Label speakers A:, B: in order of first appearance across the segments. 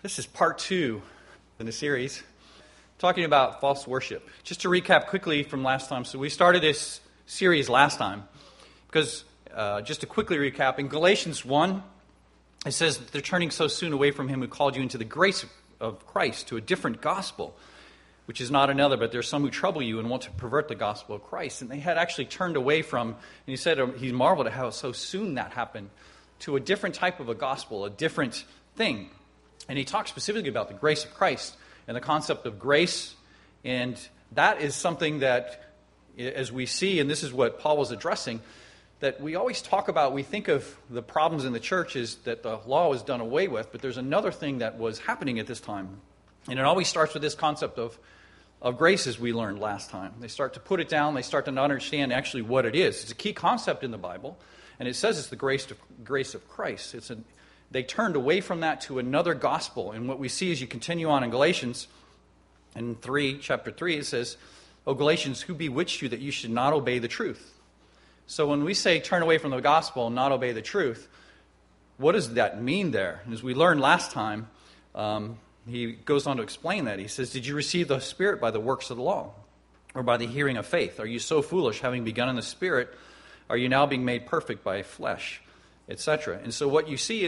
A: This is part 2 in the series, talking about false worship. Just to recap quickly from last time. So we started this series last time because, just to quickly recap, in Galatians 1, it says that they're turning so soon away from him who called you into the grace of Christ to a different gospel, which is not another, but there's some who trouble you and want to pervert the gospel of Christ. And they had actually turned away from, and he said he marveled at how so soon that happened, to a different type of a gospel, a different thing. And he talked specifically about the grace of Christ and the concept of grace. And that is something that, as we see, and this is what Paul was addressing, that we always talk about, we think of the problems in the church is that the law was done away with, but there's another thing that was happening at this time. And it always starts with this concept of grace, as we learned last time. They start to put it down, they start to understand actually what it is. It's a key concept in the Bible, and it says it's the grace of Christ. They turned away from that to another gospel. And what we see as you continue on in Galatians, in chapter 3, it says, "O Galatians, who bewitched you that you should not obey the truth?" So when we say turn away from the gospel and not obey the truth, what does that mean there? And as we learned last time, he goes on to explain that. He says, "Did you receive the Spirit by the works of the law, or by the hearing of faith? Are you so foolish, having begun in the Spirit, are you now being made perfect by flesh?" Etc. And so what you see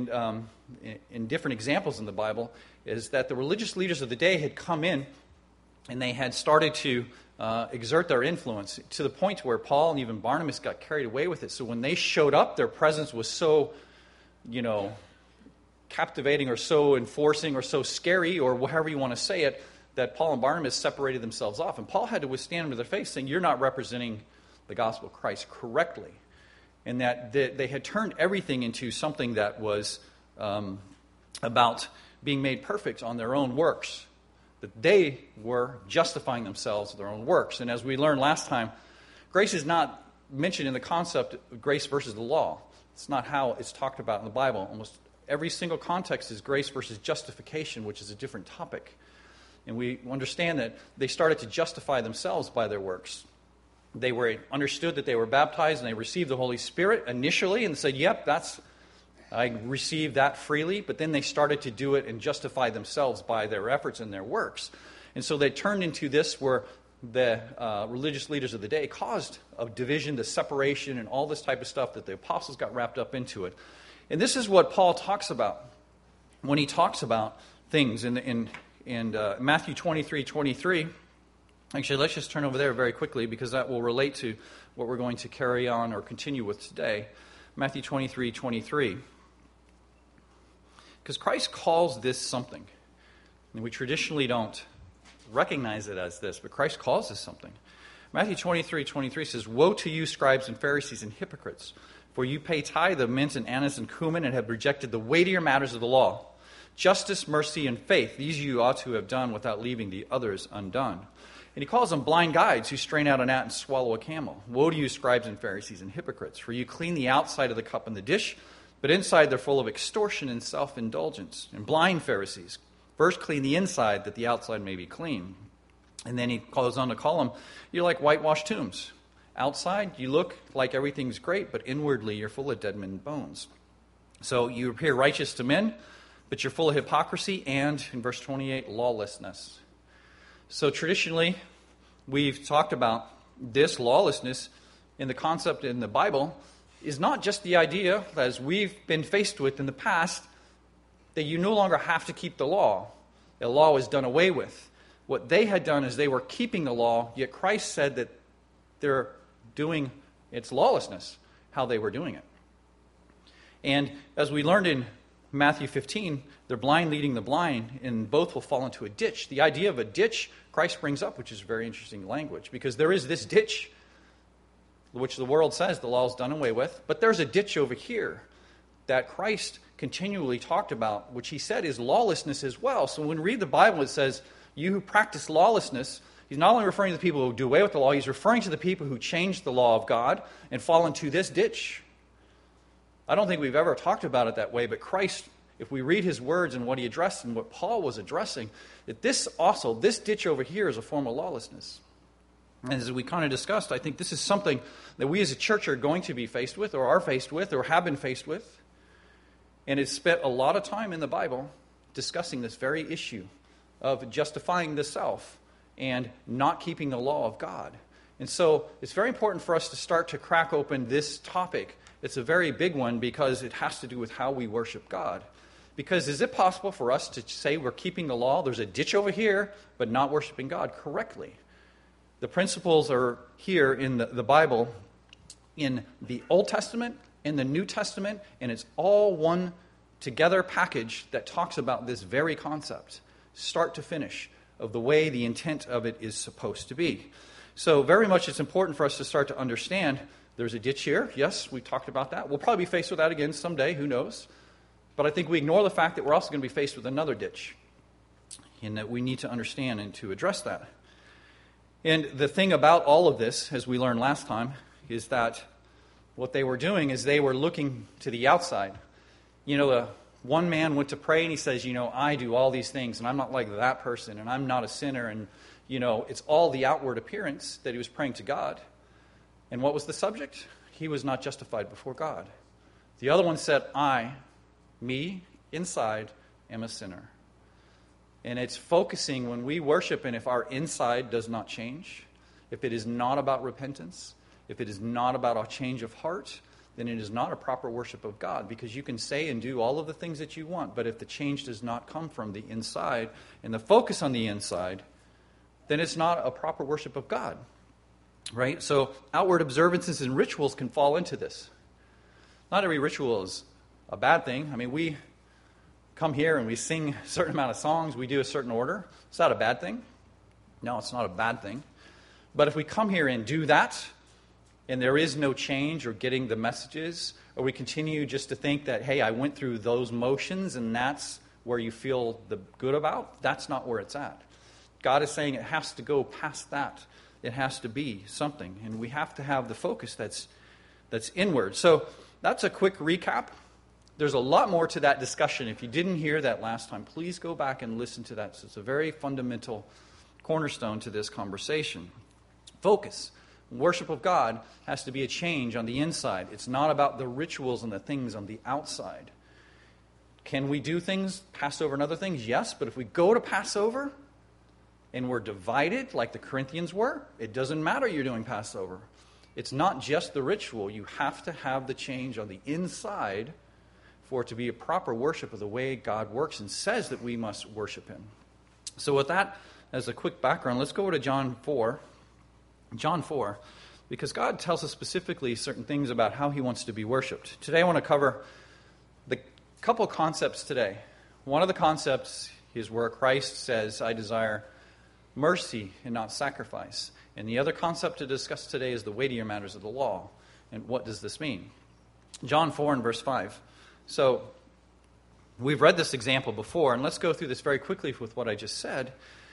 A: in different examples in the Bible is that the religious leaders of the day had come in and they had started to exert their influence to the point where Paul and even Barnabas got carried away with it. So when they showed up, their presence was so, captivating or so enforcing or so scary or however you want to say it, that Paul and Barnabas separated themselves off. And Paul had to withstand them to their face saying, "You're not representing the gospel of Christ correctly." And that they had turned everything into something that was about being made perfect on their own works. That they were justifying themselves with their own works. And as we learned last time, grace is not mentioned in the concept of grace versus the law. It's not how it's talked about in the Bible. Almost every single context is grace versus justification, which is a different topic. And we understand that they started to justify themselves by their works. They were understood that they were baptized and they received the Holy Spirit initially and said, "Yep, I received that freely." But then they started to do it and justify themselves by their efforts and their works. And so they turned into this where the religious leaders of the day caused a division, the separation, and all this type of stuff that the apostles got wrapped up into it. And this is what Paul talks about when he talks about things in Matthew 23:23. Actually, let's just turn over there very quickly because that will relate to what we're going to carry on or continue with today. Matthew 23:23. Because Christ calls this something. And we traditionally don't recognize it as this, but Christ calls this something. Matthew 23:23 says, "Woe to you, scribes and Pharisees and hypocrites, for you pay tithe of mint and anise and cumin and have rejected the weightier matters of the law. Justice, mercy, and faith, these you ought to have done without leaving the others undone." And he calls them blind guides who strain out a gnat and swallow a camel. "Woe to you, scribes and Pharisees and hypocrites, for you clean the outside of the cup and the dish, but inside they're full of extortion and self-indulgence. And blind Pharisees, first clean the inside that the outside may be clean." And then he goes on to call them, "You're like whitewashed tombs. Outside you look like everything's great, but inwardly you're full of dead men's bones. So you appear righteous to men, but you're full of hypocrisy and," in verse 28, "lawlessness." So traditionally, we've talked about this lawlessness in the concept in the Bible is not just the idea, as we've been faced with in the past, that you no longer have to keep the law. The law was done away with. What they had done is they were keeping the law, yet Christ said that they're doing its lawlessness, how they were doing it. And as we learned in Matthew 15, they're blind leading the blind, and both will fall into a ditch. The idea of a ditch Christ brings up, which is very interesting language, because there is this ditch, which the world says the law is done away with, but there's a ditch over here that Christ continually talked about, which he said is lawlessness as well. So when we read the Bible, it says, "You who practice lawlessness," he's not only referring to the people who do away with the law, he's referring to the people who change the law of God and fall into this ditch. I don't think we've ever talked about it that way, but Christ, if we read his words and what he addressed and what Paul was addressing, that this ditch over here is a form of lawlessness. And as we kind of discussed, I think this is something that we as a church are going to be faced with or are faced with or have been faced with. And it's spent a lot of time in the Bible discussing this very issue of justifying the self and not keeping the law of God. And so it's very important for us to start to crack open this topic. It's a very big one because it has to do with how we worship God. Because is it possible for us to say we're keeping the law, there's a ditch over here, but not worshiping God correctly? The principles are here in the Bible, in the Old Testament, in the New Testament, and it's all one together package that talks about this very concept, start to finish, of the way the intent of it is supposed to be. So very much it's important for us to start to understand there's a ditch here. Yes, we talked about that. We'll probably be faced with that again someday, who knows? But I think we ignore the fact that we're also going to be faced with another ditch, and that we need to understand and to address that. And the thing about all of this, as we learned last time, is that what they were doing is they were looking to the outside. One man went to pray and he says, I do all these things and I'm not like that person and I'm not a sinner. And, it's all the outward appearance that he was praying to God. And what was the subject? He was not justified before God. The other one said, me, inside, am a sinner. And it's focusing when we worship, and if our inside does not change, if it is not about repentance, if it is not about a change of heart, then it is not a proper worship of God. Because you can say and do all of the things that you want, but if the change does not come from the inside and the focus on the inside, then it's not a proper worship of God. Right? So outward observances and rituals can fall into this. Not every ritual is a bad thing. I mean, we come here and we sing a certain amount of songs, we do a certain order. Is that a bad thing? No, it's not a bad thing. But if we come here and do that, and there is no change or getting the messages, or we continue just to think that, hey, I went through those motions and that's where you feel the good about, that's not where it's at. God is saying it has to go past that. It has to be something, and we have to have the focus that's inward. So that's a quick recap. There's a lot more to that discussion. If you didn't hear that last time, please go back and listen to that. So it's a very fundamental cornerstone to this conversation. Focus. Worship of God has to be a change on the inside. It's not about the rituals and the things on the outside. Can we do things, Passover and other things? Yes, but if we go to Passover and we're divided like the Corinthians were, it doesn't matter you're doing Passover. It's not just the ritual. You have to have the change on the inside for it to be a proper worship of the way God works and says that we must worship Him. So with that as a quick background, let's go over to John 4. John 4, because God tells us specifically certain things about how He wants to be worshipped. Today I want to cover the couple concepts today. One of the concepts is where Christ says, I desire mercy and not sacrifice. And the other concept to discuss today is the weightier matters of the law. And what does this mean? John 4 and verse 5. So we've read this example before, and let's go through this very quickly with what I just said.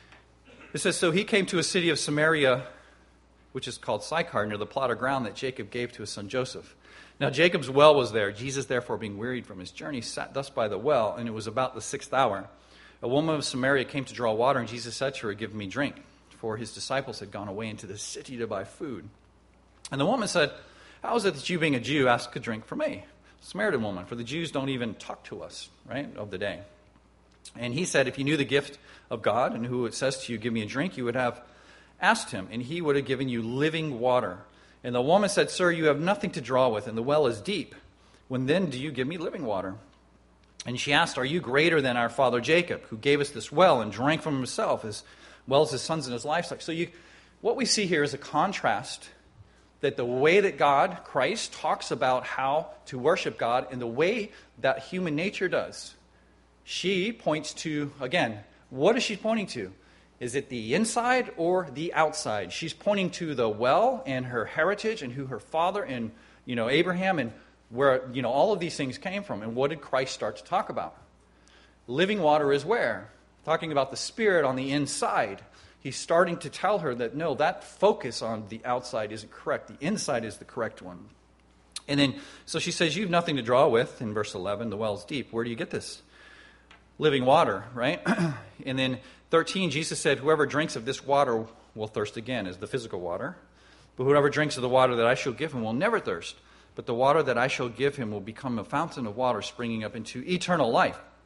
A: It says, so he came to a city of Samaria, which is called Sychar, near the plot of ground that Jacob gave to his son Joseph. Now Jacob's well was there. Jesus, therefore, being wearied from his journey, sat thus by the well, and it was about the 6th hour. A woman of Samaria came to draw water, and Jesus said to her, give me drink, for his disciples had gone away into the city to buy food. And the woman said, how is it that you, being a Jew, ask a drink from me, Samaritan woman? For the Jews don't even talk to us, right, of the day. And he said, if you knew the gift of God, and who it says to you, give me a drink, you would have asked him, and he would have given you living water. And the woman said, sir, you have nothing to draw with, and the well is deep. When then do you give me living water? And she asked, are you greater than our father Jacob, who gave us this well and drank from himself, as well as his sons and his livestock? So what we see here is a contrast that the way that God, Christ, talks about how to worship God and the way that human nature does. She points to, again, what is she pointing to? Is it the inside or the outside? She's pointing to the well and her heritage and who her father and, Abraham and where, all of these things came from. And what did Christ start to talk about? Living water is where? Talking about the Spirit on the inside. He's starting to tell her that, no, that focus on the outside isn't correct. The inside is the correct one. And then, so she says, you have nothing to draw with. In verse 11, the well's deep. Where do you get this? Living water, right? And then 13, Jesus said, whoever drinks of this water will thirst again, as the physical water. But whoever drinks of the water that I shall give him will never thirst. But the water that I shall give him will become a fountain of water springing up into eternal life.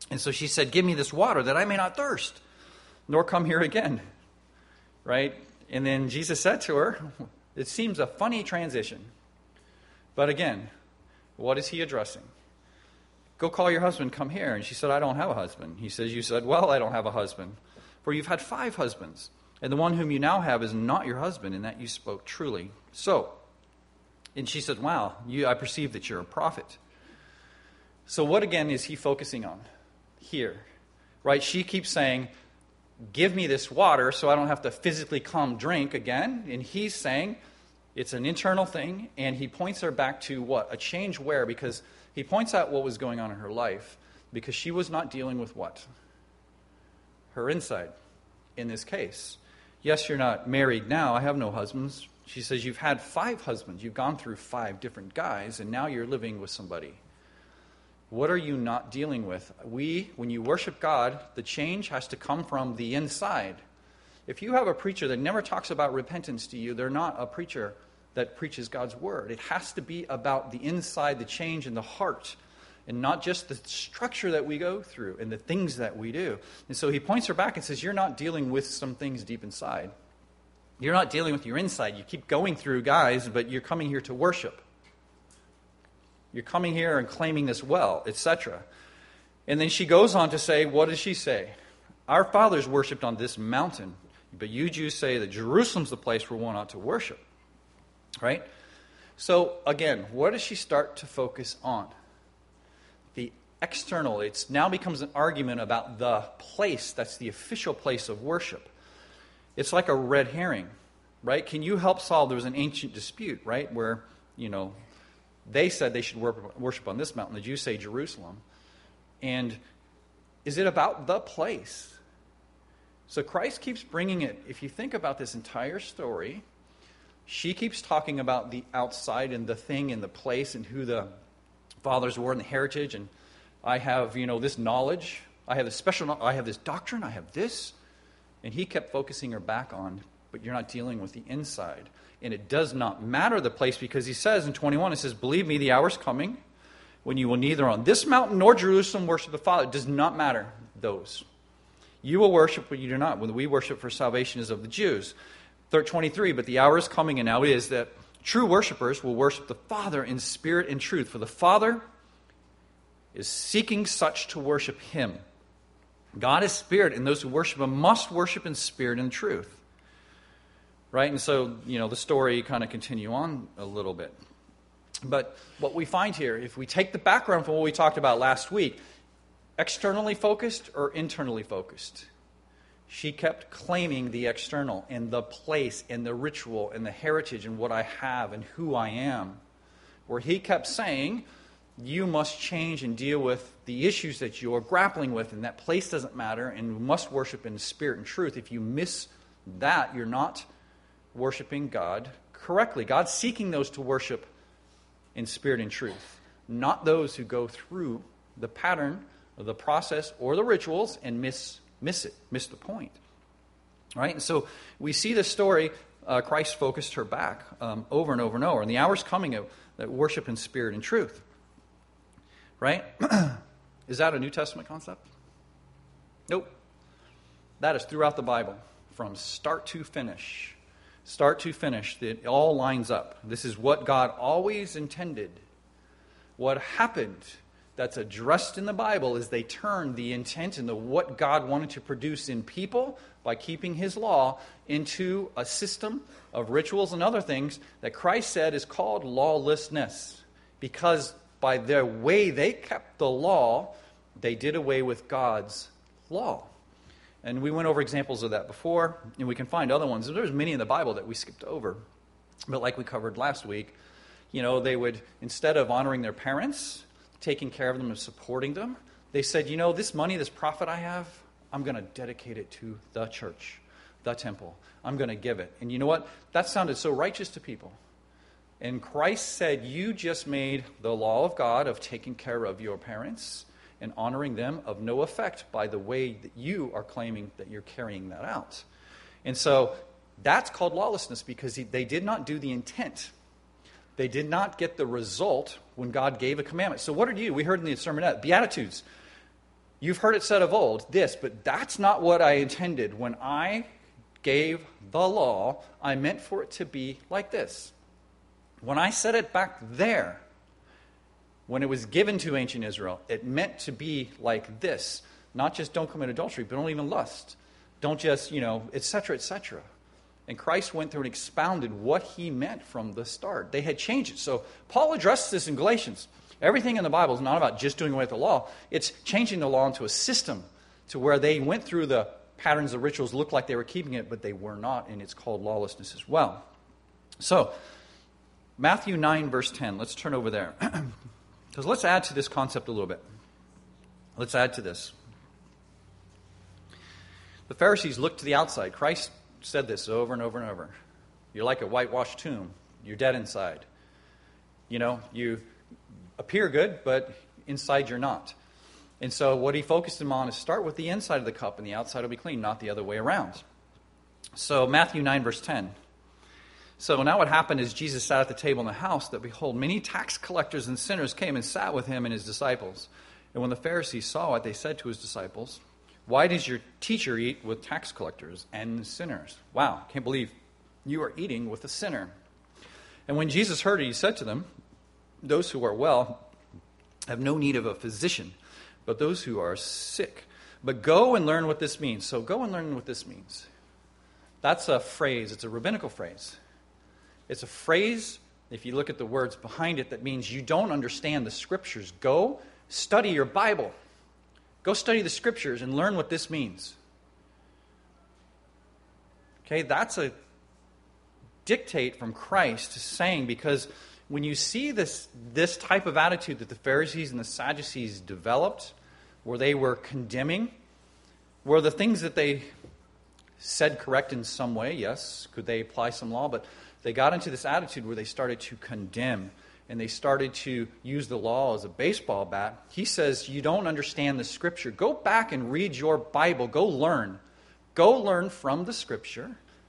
A: And so she said, give me this water that I may not thirst, nor come here again. Right? And then Jesus said to her, it seems a funny transition. But again, what is he addressing? Go call your husband, come here. And she said, I don't have a husband. He says, you said, well, I don't have a husband. For you've had 5 husbands, and the one whom you now have is not your husband, in that you spoke truly. So, and she said, wow, I perceive that you're a prophet. So what again is he focusing on here? Right? She keeps saying, give me this water so I don't have to physically come drink again. And he's saying it's an internal thing, and he points her back to what? A change where? Because he points out what was going on in her life, because she was not dealing with what? Her inside in this case. Yes, you're not married now. I have no husbands. She says, you've had 5 husbands. You've gone through 5 different guys, and now you're living with somebody. What are you not dealing with? When you worship God, the change has to come from the inside. If you have a preacher that never talks about repentance to you, they're not a preacher that preaches God's word. It has to be about the inside, the change in the heart, and not just the structure that we go through and the things that we do. And so he points her back and says, you're not dealing with some things deep inside. You're not dealing with your inside. You keep going through guys, but you're coming here to worship. You're coming here and claiming this well, etc. And then she goes on to say, what does she say? Our fathers worshipped on this mountain, but you Jews say that Jerusalem's the place where one ought to worship. Right? So, again, what does she start to focus on? The external. It now becomes an argument about the place that's the official place of worship. It's like a red herring, right? Can you help solve? There was an ancient dispute, right, where, they said they should worship on this mountain. The Jews say Jerusalem. And is it about the place? So Christ keeps bringing it. If you think about this entire story, she keeps talking about the outside and the thing and the place and who the fathers were and the heritage. And I have, this knowledge. I have this special knowledge. I have this doctrine. I have this. And he kept focusing her back on, but you're not dealing with the inside. And it does not matter the place, because he says in 21, it says, believe me, the hour's coming when you will neither on this mountain nor Jerusalem worship the Father. It does not matter those. You will worship, but you do not. When we worship, for salvation is of the Jews. 23, but the hour is coming, and now is, that true worshipers will worship the Father in spirit and truth. For the Father is seeking such to worship him. God is spirit, and those who worship him must worship in spirit and truth. Right? And so, the story kind of continue on a little bit. But what we find here, if we take the background from what we talked about last week, externally focused or internally focused? She kept claiming the external and the place and the ritual and the heritage and what I have and who I am. Where he kept saying, you must change and deal with the issues that you're grappling with, and that place doesn't matter, and you must worship in spirit and truth. If you miss that, you're not worshiping God correctly. God's seeking those to worship in spirit and truth, not those who go through the pattern of the process or the rituals and miss the point. Right? And so we see this story, Christ focused her back over and over and over. And the hour's coming that worship in spirit and truth. Right? Is that a New Testament concept? Nope. That is throughout the Bible, from start to finish. Start to finish, it all lines up. This is what God always intended. What happened that's addressed in the Bible is they turned the intent and what God wanted to produce in people by keeping his law into a system of rituals and other things that Christ said is called lawlessness. Because by the way they kept the law, they did away with God's law. And we went over examples of that before, and we can find other ones. There's many in the Bible that we skipped over. But like we covered last week, they would, instead of honoring their parents, taking care of them and supporting them, they said, this money, this profit I have, I'm going to dedicate it to the church, the temple. I'm going to give it. And you know what? That sounded so righteous to people. And Christ said, you just made the law of God of taking care of your parents and honoring them of no effect by the way that you are claiming that you're carrying that out. And so that's called lawlessness, because they did not do the intent. They did not get the result when God gave a commandment. So what did you do? We heard in the sermonette, Beatitudes. You've heard it said of old, this, but that's not what I intended. When I gave the law, I meant for it to be like this. When I said it back there, when it was given to ancient Israel, it meant to be like this. Not just don't commit adultery, but don't even lust. Don't just, etc., etc. And Christ went through and expounded what he meant from the start. They had changed it. So Paul addressed this in Galatians. Everything in the Bible is not about just doing away with the law. It's changing the law into a system to where they went through the patterns of rituals, looked like they were keeping it, but they were not, and it's called lawlessness as well. So, Matthew 9, verse 10. Let's turn over there. Because let's add to this concept a little bit. Let's add to this. The Pharisees looked to the outside. Christ said this over and over and over. You're like a whitewashed tomb. You're dead inside. You appear good, but inside you're not. And so what he focused them on is start with the inside of the cup and the outside will be clean, not the other way around. So Matthew 9, verse 10. So now what happened is Jesus sat at the table in the house, that behold, many tax collectors and sinners came and sat with him and his disciples. And when the Pharisees saw it, they said to his disciples, why does your teacher eat with tax collectors and sinners? Wow, can't believe you are eating with a sinner. And when Jesus heard it, he said to them, those who are well have no need of a physician, but those who are sick. But go and learn what this means. So go and learn what this means. That's a phrase. It's a rabbinical phrase. It's a phrase, if you look at the words behind it, that means you don't understand the Scriptures. Go study your Bible. Go study the Scriptures and learn what this means. Okay, that's a dictate from Christ saying, because when you see this type of attitude that the Pharisees and the Sadducees developed, where they were condemning, were the things that they said correct in some way, yes, could they apply some law, but they got into this attitude where they started to condemn and they started to use the law as a baseball bat. He says, you don't understand the Scripture. Go back and read your Bible. Go learn. Go learn from the Scripture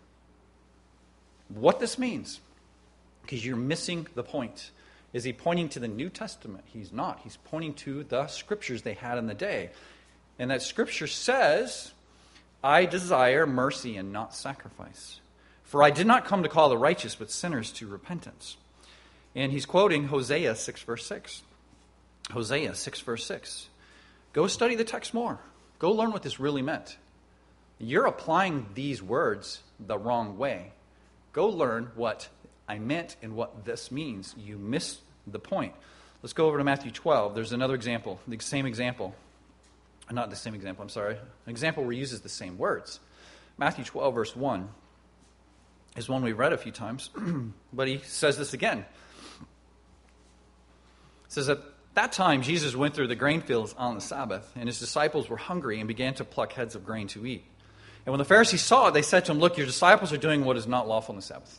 A: what this means. Because you're missing the point. Is he pointing to the New Testament? He's not. He's pointing to the Scriptures they had in the day. And that Scripture says, I desire mercy and not sacrifice. For I did not come to call the righteous, but sinners to repentance. And he's quoting Hosea 6, verse 6. Hosea 6, verse 6. Go study the text more. Go learn what this really meant. You're applying these words the wrong way. Go learn what I meant and what this means. You missed the point. Let's go over to Matthew 12. There's another example, the same example. Not the same example, I'm sorry. An example where he uses the same words. Matthew 12, verse 1 is one we've read a few times, but he says this again. It says, at that time Jesus went through the grain fields on the Sabbath, and his disciples were hungry and began to pluck heads of grain to eat. And when the Pharisees saw it, they said to him, look, your disciples are doing what is not lawful on the Sabbath.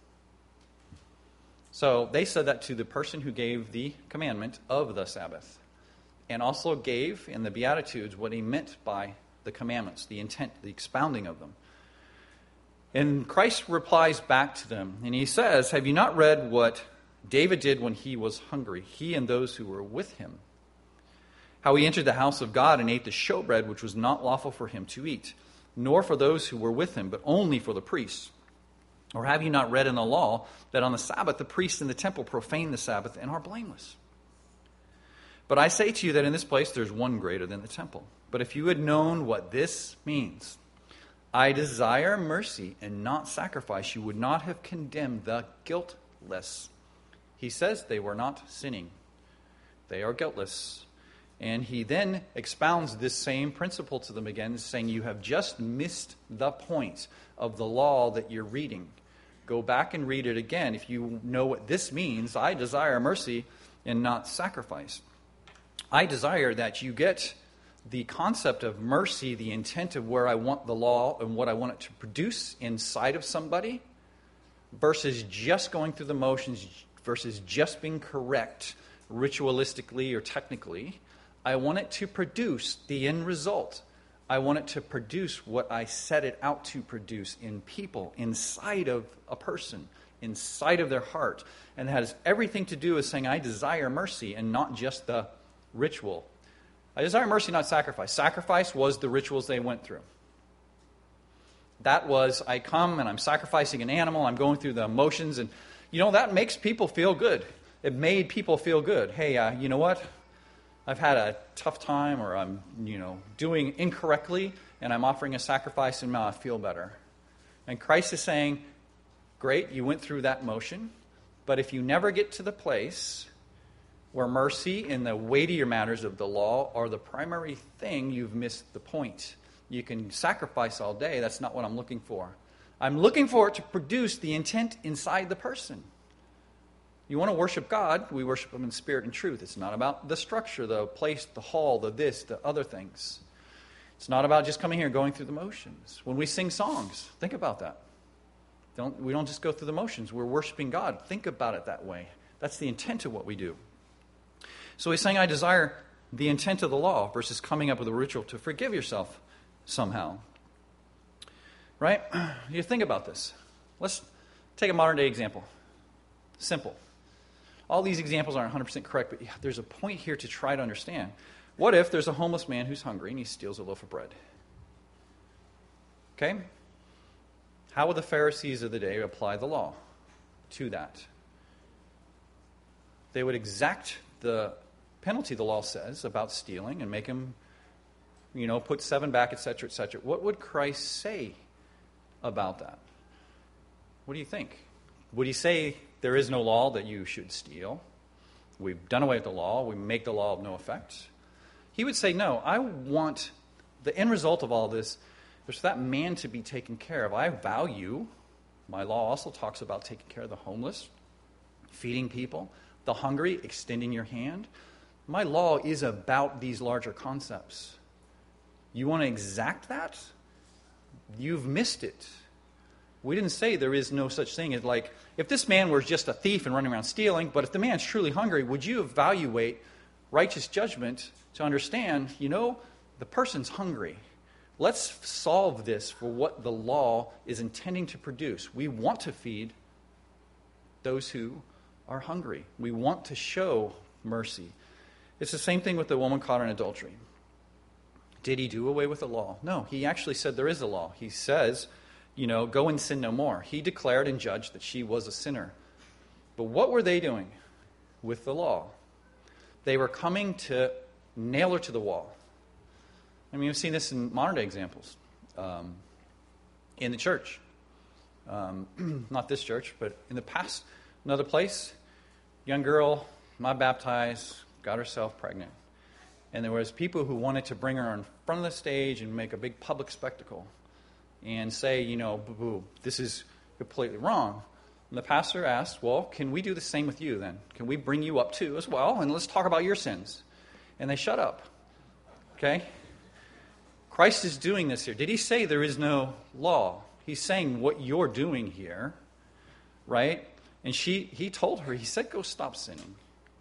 A: So they said that to the person who gave the commandment of the Sabbath, and also gave in the Beatitudes what he meant by the commandments, the intent, the expounding of them. And Christ replies back to them, and he says, have you not read what David did when he was hungry, he and those who were with him? How he entered the house of God and ate the showbread, which was not lawful for him to eat, nor for those who were with him, but only for the priests. Or have you not read in the law that on the Sabbath the priests in the temple profane the Sabbath and are blameless? But I say to you that in this place there's one greater than the temple. But if you had known what this means, I desire mercy and not sacrifice, you would not have condemned the guiltless. He says they were not sinning. They are guiltless. And he then expounds this same principle to them again, saying you have just missed the point of the law that you're reading. Go back and read it again. If you know what this means, I desire mercy and not sacrifice. I desire that you get the concept of mercy, the intent of where I want the law and what I want it to produce inside of somebody, versus just going through the motions, versus just being correct ritualistically or technically. I want it to produce the end result. I want it to produce what I set it out to produce in people, inside of a person, inside of their heart. And that has everything to do with saying, I desire mercy and not just the ritual. I desire mercy, not sacrifice. Sacrifice was the rituals they went through. That was, I come and I'm sacrificing an animal, I'm going through the motions, and that makes people feel good. It made people feel good. Hey, you know what? I've had a tough time, or I'm, doing incorrectly, and I'm offering a sacrifice, and now I feel better. And Christ is saying, great, you went through that motion, but if you never get to the place where mercy and the weightier matters of the law are the primary thing, you've missed the point. You can sacrifice all day. That's not what I'm looking for. I'm looking for it to produce the intent inside the person. You want to worship God, we worship Him in spirit and truth. It's not about the structure, the place, the hall, the this, the other things. It's not about just coming here and going through the motions. When we sing songs, think about that. We don't just go through the motions. We're worshiping God. Think about it that way. That's the intent of what we do. So he's saying, I desire the intent of the law versus coming up with a ritual to forgive yourself somehow. Right? You think about this. Let's take a modern day example. Simple. All these examples aren't 100% correct, but there's a point here to try to understand. What if there's a homeless man who's hungry and he steals a loaf of bread? Okay? How would the Pharisees of the day apply the law to that? They would exact the penalty the law says about stealing and make him, put 7 back, etc., etc. What would Christ say about that? What do you think? Would he say there is no law that you should steal? We've done away with the law. We make the law of no effect. He would say, no, I want the end result of all this is for that man to be taken care of. I value, my law also talks about taking care of the homeless, feeding people, the hungry, extending your hand. My law is about these larger concepts. You want to exact that? You've missed it. We didn't say there is no such thing as like, if this man were just a thief and running around stealing, but if the man's truly hungry, would you evaluate righteous judgment to understand, the person's hungry. Let's solve this for what the law is intending to produce. We want to feed those who are hungry. We want to show mercy. It's the same thing with the woman caught in adultery. Did he do away with the law? No, he actually said there is a law. He says, go and sin no more. He declared and judged that she was a sinner. But what were they doing with the law? They were coming to nail her to the wall. I mean, we've seen this in modern day examples. In the church. Not this church, but in the past, another place, young girl, not baptized, got herself pregnant. And there was people who wanted to bring her in front of the stage and make a big public spectacle and say, boo-boo, this is completely wrong. And the pastor asked, well, can we do the same with you then? Can we bring you up too as well? And let's talk about your sins. And they shut up. Okay? Christ is doing this here. Did he say there is no law? He's saying what you're doing here, right? And he told her, he said, go stop sinning.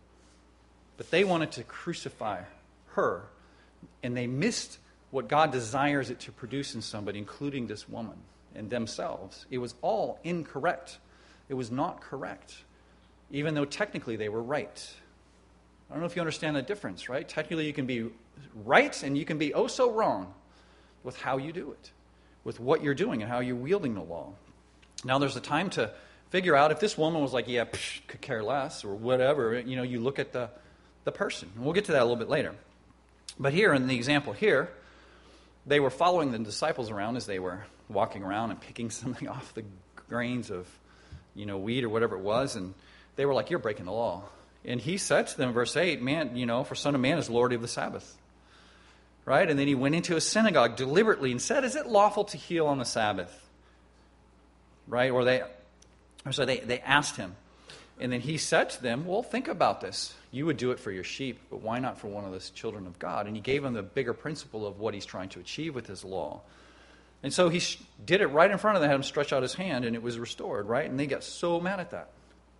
A: But they wanted to crucify her. And they missed what God desires it to produce in somebody, including this woman and themselves. It was all incorrect. It was not correct, even though technically they were right. I don't know if you understand the difference, right? Technically you can be right and you can be oh so wrong with how you do it, with what you're doing and how you're wielding the law. Now there's a time to figure out if this woman was like, could care less or whatever, you look at the person. And we'll get to that a little bit later. But here in the example here, they were following the disciples around as they were walking around and picking something off the grains of, wheat or whatever it was. And they were like, you're breaking the law. And he said to them, verse 8, man, for Son of Man is Lord of the Sabbath. Right? And then he went into a synagogue deliberately and said, is it lawful to heal on the Sabbath? Right? So they asked him. And then he said to them, well, think about this. You would do it for your sheep, but why not for one of the children of God? And he gave them the bigger principle of what he's trying to achieve with his law. And so he did it right in front of them, had him stretch out his hand, and it was restored, right? And they got so mad at that.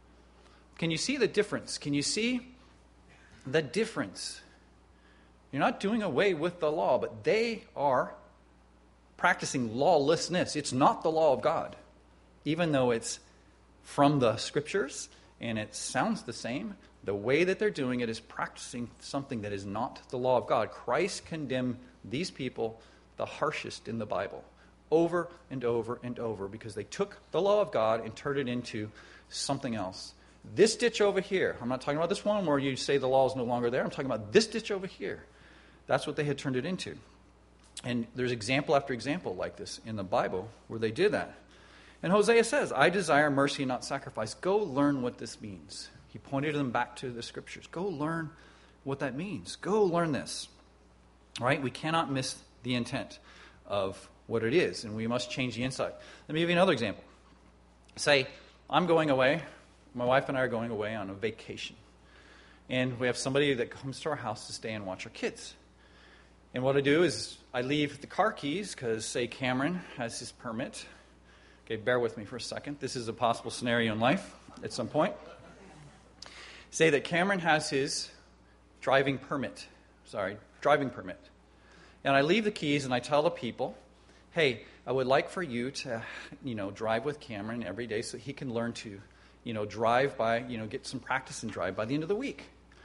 A: Can you see the difference? Can you see the difference? You're not doing away with the law, but they are practicing lawlessness. It's not the law of God, even though it's from the Scriptures and it sounds the same. The way that they're doing it is practicing something that is not the law of God. Christ condemned these people the harshest in the Bible, over and over and over, because they took the law of God and turned it into something else. This ditch over here, I'm not talking about this one where you say the law is no longer there. I'm talking about this ditch over here. That's what they had turned it into. And there's example after example like this in the Bible where they did that. And Hosea says, I desire mercy and not sacrifice. Go learn what this means. He pointed them back to the scriptures. Go learn what that means. Go learn this. All right? We cannot miss the intent of what it is, and we must change the insight. Let me give you another example. Say, I'm going away. My wife and I are going away on a vacation. And we have somebody that comes to our house to stay and watch our kids. And what I do is I leave the car keys because, say, Cameron has his permit. Okay, bear with me for a second. This is a possible scenario in life at some point. Say that Cameron has his driving permit. And I leave the keys and I tell the people, hey, I would like for you to, drive with Cameron every day so he can learn to, drive by, get some practice and drive by the end of the week.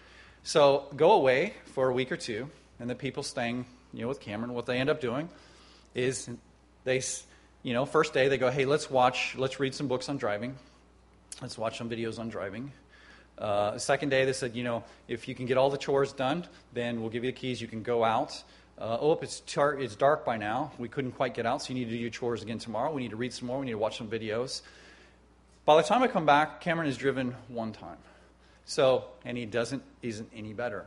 A: So go away for a week or two, and the people staying, with Cameron, what they end up doing is they, first day they go, hey, let's read some books on driving. Let's watch some videos on driving. Second day they said, if you can get all the chores done, then we'll give you the keys. You can go out. It's dark by now. We couldn't quite get out, so you need to do your chores again tomorrow. We need to read some more. We need to watch some videos. By the time I come back, Cameron has driven one time. And he isn't any better.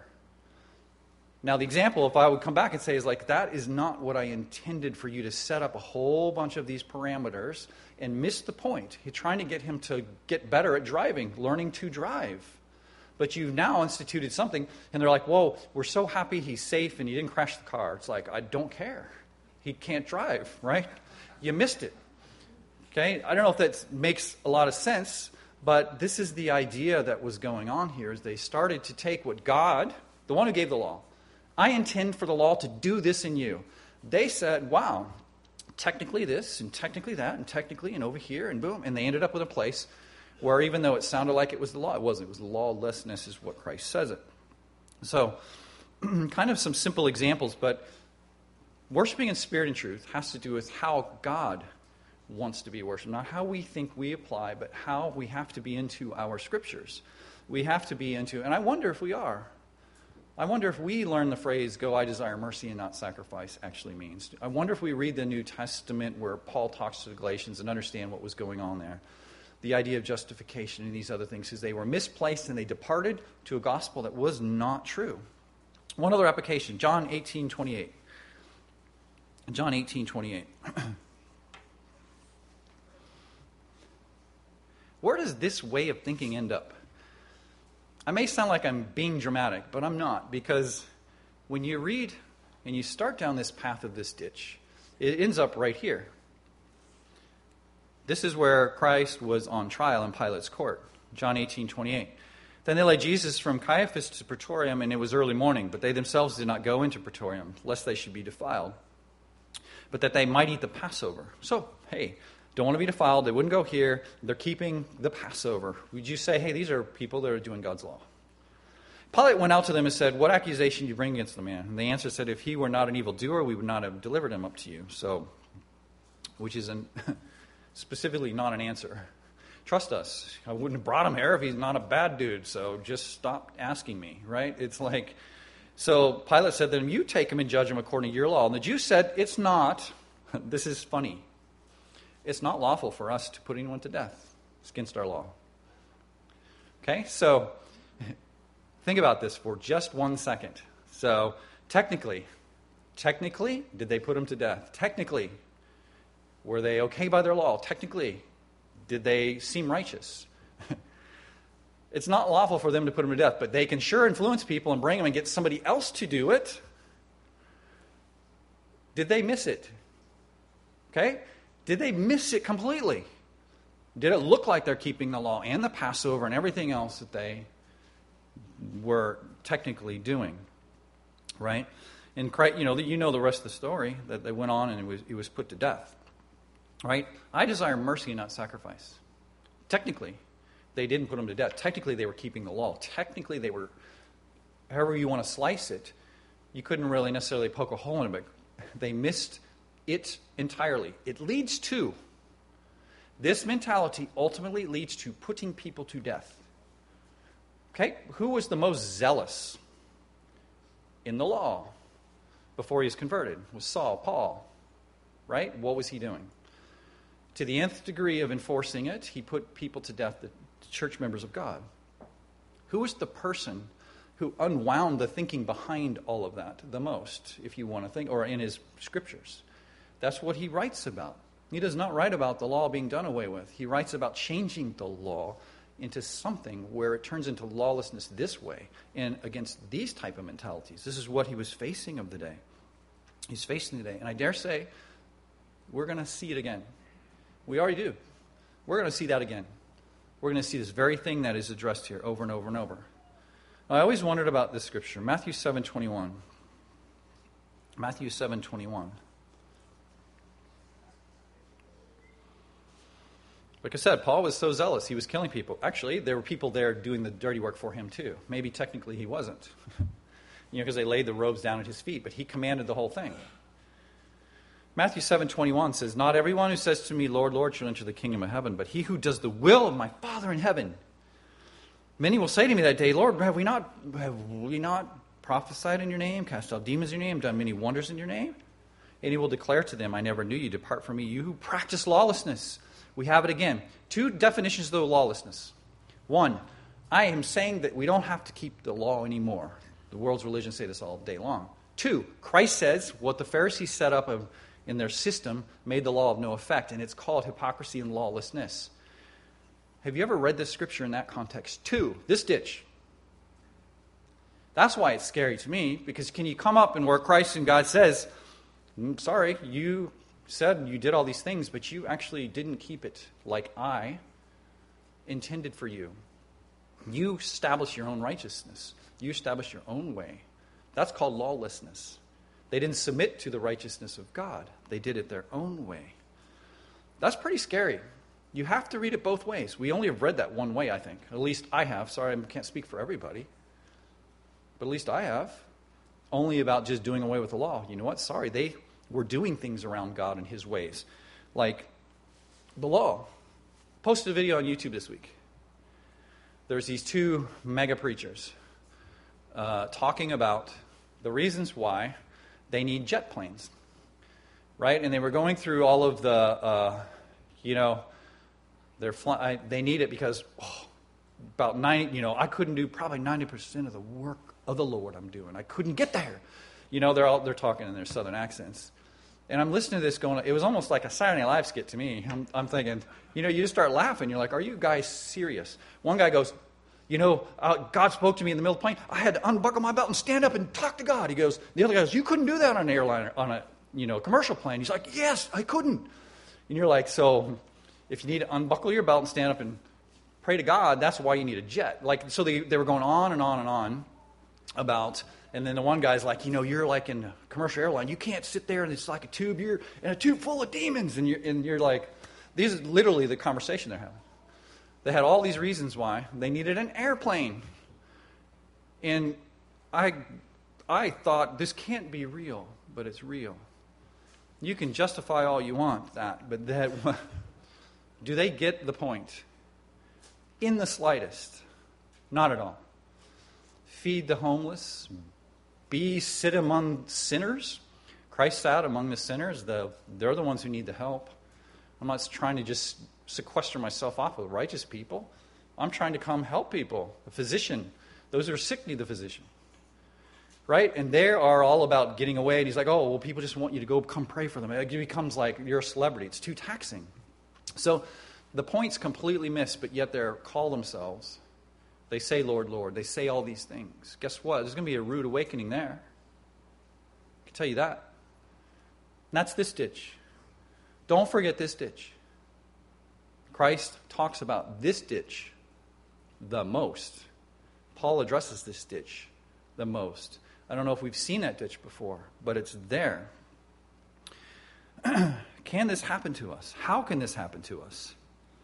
A: Now, the example, if I would come back and say, is like, that is not what I intended for you to set up a whole bunch of these parameters and miss the point. You're trying to get him to get better at driving, learning to drive. But you've now instituted something, and they're like, whoa, we're so happy he's safe and he didn't crash the car. It's like, I don't care. He can't drive, right? You missed it. Okay? I don't know if that makes a lot of sense, but this is the idea that was going on here, is they started to take what God, the one who gave the law, I intend for the law to do this in you. They said, wow, technically this, and technically that, and technically, and over here, and boom, and they ended up with a place where even though it sounded like it was the law, it wasn't. It was lawlessness is what Christ says it. So, kind of some simple examples, but worshiping in spirit and truth has to do with how God wants to be worshipped. Not how we think we apply, but how we have to be into our scriptures. We have to be into, and I wonder if we are. I wonder if we learn the phrase, go, I desire mercy and not sacrifice, actually means. I wonder if we read the New Testament where Paul talks to the Galatians and understand what was going on there. The idea of justification and these other things is they were misplaced and they departed to a gospel that was not true. One other application, John 18:28. John 18:28. Where does this way of thinking end up? I may sound like I'm being dramatic, but I'm not, because when you read and you start down this path of this ditch, it ends up right here. This is where Christ was on trial in Pilate's court. John 18:28. Then they led Jesus from Caiaphas to Praetorium, and it was early morning, but they themselves did not go into Praetorium, lest they should be defiled, but that they might eat the Passover. So, hey, don't want to be defiled. They wouldn't go here. They're keeping the Passover. Would you say, hey, these are people that are doing God's law? Pilate went out to them and said, what accusation do you bring against the man? And the answer said, if he were not an evildoer, we would not have delivered him up to you. So, which is specifically not an answer. Trust us. I wouldn't have brought him here if he's not a bad dude, so just stop asking me, right? It's like, so Pilate said to them, you take him and judge him according to your law. And the Jews said, it's not, this is funny, it's not lawful for us to put anyone to death. It's against our law. Okay, so think about this for just 1 second. So technically, did they put him to death? Technically, were they okay by their law? Technically, did they seem righteous? It's not lawful for them to put him to death, but they can sure influence people and bring them and get somebody else to do it. Did they miss it? Okay? Did they miss it completely? Did it look like they're keeping the law and the Passover and everything else that they were technically doing? Right? And Christ, you know the rest of the story, that they went on and he was put to death. Right? I desire mercy and not sacrifice. Technically, They didn't put them to death. Technically, they were keeping the law. Technically, they were, however you want to slice it, you couldn't really necessarily poke a hole in it, but they missed it entirely. It leads to, this mentality ultimately leads to putting people to death. Okay? Who was the most zealous in the law before he was converted? It was Saul, Paul. Right? What was he doing? To the nth degree of enforcing it, he put people to death, the church members of God. Who was the person who unwound the thinking behind all of that the most, if you want to think, or in his scriptures? That's what he writes about. He does not write about the law being done away with. He writes about changing the law into something where it turns into lawlessness this way and against these type of mentalities. This is what he was facing of the day. He's facing the day. And I dare say, we're going to see it again. We already do. We're going to see that again. We're going to see this very thing that is addressed here over and over and over. I always wondered about this scripture, Matthew 7:21. Matthew 7:21. Like I said, Paul was so zealous, he was killing people. Actually, there were people there doing the dirty work for him too. Maybe technically he wasn't. Because they laid the robes down at his feet, but he commanded the whole thing. Matthew 7:21 says, "Not everyone who says to me, 'Lord, Lord,' shall enter the kingdom of heaven, but he who does the will of my Father in heaven. Many will say to me that day, 'Lord, have we not prophesied in your name, cast out demons in your name, done many wonders in your name?' And he will declare to them, 'I never knew you. Depart from me, you who practice lawlessness.'" We have it again. Two definitions of lawlessness. One, I am saying that we don't have to keep the law anymore. The world's religions say this all day long. Two, Christ says what the Pharisees set up in their system made the law of no effect, and it's called hypocrisy and lawlessness. Have you ever read this scripture in that context? Two, this ditch. That's why it's scary to me, because can you come up and where Christ and God says, sorry, you said you did all these things, but you actually didn't keep it like I intended for you. You establish your own righteousness. You establish your own way. That's called lawlessness. They didn't submit to the righteousness of God. They did it their own way. That's pretty scary. You have to read it both ways. We only have read that one way, I think. At least I have. Sorry, I can't speak for everybody. But at least I have. Only about just doing away with the law. You know what? Sorry, they were doing things around God and his ways. Like the law. Posted a video on YouTube this week. There's these two mega preachers talking about the reasons why they need jet planes. Right? And they were going through all of the, they need it because about 90, I couldn't do probably 90% of the work of the Lord I'm doing. I couldn't get there. They're talking in their southern accents. And I'm listening to this going, it was almost like a Saturday Night Live skit to me. I'm thinking, you just start laughing. You're like, are you guys serious? One guy goes, God spoke to me in the middle of the plane. I had to unbuckle my belt and stand up and talk to God. He goes, the other guy goes, you couldn't do that on an airliner, on a commercial plane. He's like, yes, I couldn't. And you're like, so if you need to unbuckle your belt and stand up and pray to God, that's why you need a jet. So they were going on and on and on about, and then the one guy's like, you're like in a commercial airline. You can't sit there and it's like a tube. You're in a tube full of demons. And you're like, these is literally the conversation they're having. They had all these reasons why they needed an airplane. And I thought, this can't be real, but it's real. You can justify all you want that, but do they get the point? In the slightest. Not at all. Feed the homeless. Sit among sinners. Christ sat among the sinners. They're the ones who need the help. I'm not trying to just sequester myself off of righteous people. I'm trying to come help people. A physician. Those who are sick need the physician. Right? And they are all about getting away. And he's like, oh, well, people just want you to go come pray for them. It becomes like you're a celebrity. It's too taxing. So the point's completely missed, but yet they're call themselves. They say, Lord, Lord. They say all these things. Guess what? There's going to be a rude awakening there. I can tell you that. And that's this ditch. Don't forget this ditch. Christ talks about this ditch the most. Paul addresses this ditch the most. I don't know if we've seen that ditch before, but it's there. Can this happen to us? How can this happen to us?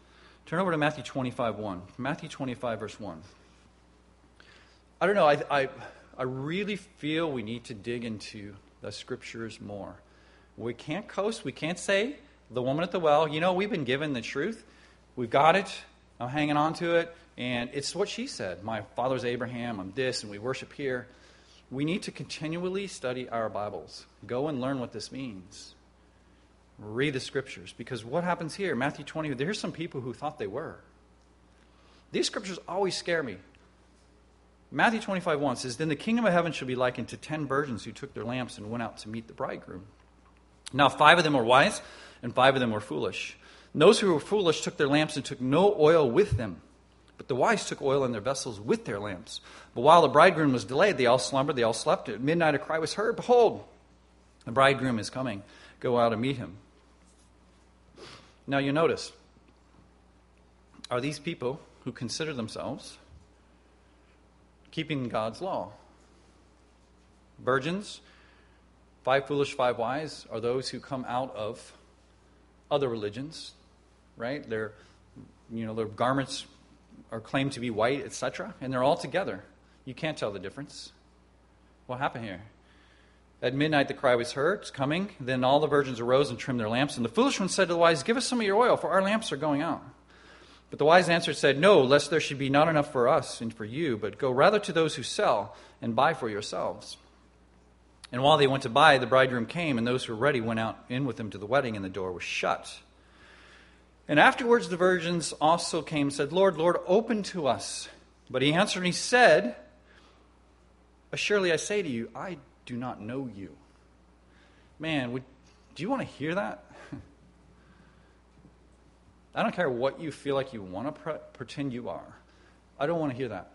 A: Turn over to Matthew 25:1. Matthew 25, verse 1. I don't know, I really feel we need to dig into the Scriptures more. We can't coast, we can't say, the woman at the well, we've been given the truth. We've got it. I'm hanging on to it. And it's what she said. My father's Abraham, I'm this, and we worship here. We need to continually study our Bibles. Go and learn what this means. Read the Scriptures. Because what happens here, Matthew 20, there's some people who thought they were. These Scriptures always scare me. Matthew 25:1 says, "Then the kingdom of heaven shall be likened to 10 virgins who took their lamps and went out to meet the bridegroom. Now 5 of them were wise, and 5 of them were foolish. And those who were foolish took their lamps and took no oil with them. But the wise took oil in their vessels with their lamps. But while the bridegroom was delayed, they all slumbered, they all slept. At midnight a cry was heard, 'Behold, the bridegroom is coming. Go out and meet him.'" Now you notice, are these people who consider themselves keeping God's law? Virgins, 5 foolish, 5 wise, are those who come out of other religions, right? Their garments are claimed to be white, etc., and they're all together. You can't tell the difference. What happened here? At midnight the cry was heard, "It's coming." Then all the virgins arose and trimmed their lamps. And the foolish ones said to the wise, "Give us some of your oil, for our lamps are going out." But the wise answered, said, "No, lest there should be not enough for us and for you, but go rather to those who sell and buy for yourselves." And while they went to buy, the bridegroom came, and those who were ready went out in with him to the wedding, and the door was shut. And afterwards the virgins also came and said, "Lord, Lord, open to us." But he answered and he said, "Assuredly I say to you, I do not know you." Man, do you want to hear that? I don't care what you feel like you want to pretend you are. I don't want to hear that.